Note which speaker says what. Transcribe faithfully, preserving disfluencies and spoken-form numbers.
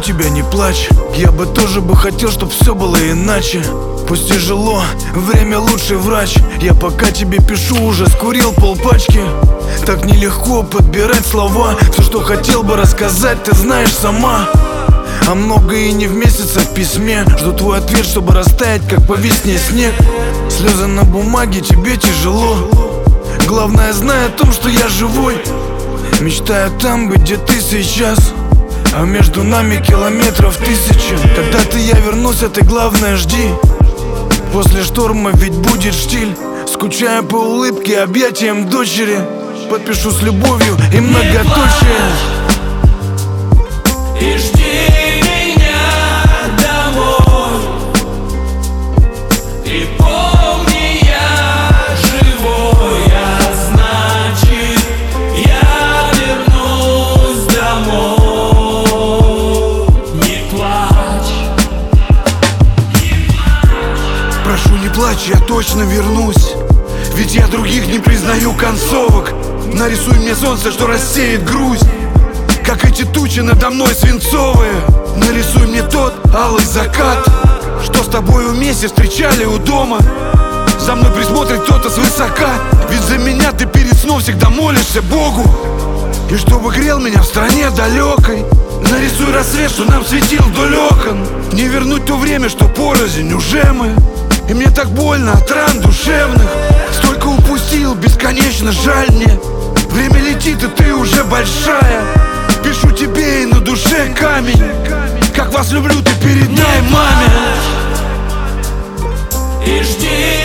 Speaker 1: тебя, не плачь. Я бы тоже бы хотел, чтоб все было иначе. Пусть тяжело, время лучший врач. Я пока тебе пишу, уже скурил полпачки. Так нелегко подбирать слова. Все, что хотел бы рассказать, ты знаешь сама. А много и не в месяц, а в письме. Жду твой ответ, чтобы растаять, как по весне снег. Слезы на бумаге, тебе тяжело. Главное, знай о том, что я живой. Мечтаю там быть, где ты сейчас. А между нами километров тысячи. Когда-то я вернусь, а ты главное жди. После шторма ведь будет штиль. Скучаю по улыбке, объятиям дочери. Подпишу с любовью и многоточие.
Speaker 2: И жди меня домой. И помни, я живой, а значит, я вернусь домой. Не плачь.
Speaker 3: Прошу, не плачь, я точно вернусь. Ведь я других не признаю концовок. Нарисуй мне солнце, что рассеет грусть, как эти тучи надо мной свинцовые. Нарисуй мне тот алый закат, что с тобой вместе встречали у дома. За мной присмотрит кто-то свысока, ведь за меня ты перед сном всегда молишься Богу. И чтобы грел меня в стране далекой. Нарисуй рассвет, что нам светил вдоль окон. Не вернуть то время, что порознь уже мы. И мне так больно от ран душевных. Столько упустил, бесконечно жаль мне. Время летит, и ты уже большая. Пишу тебе, и на душе камень. Как вас люблю, ты передай маме.
Speaker 2: И жди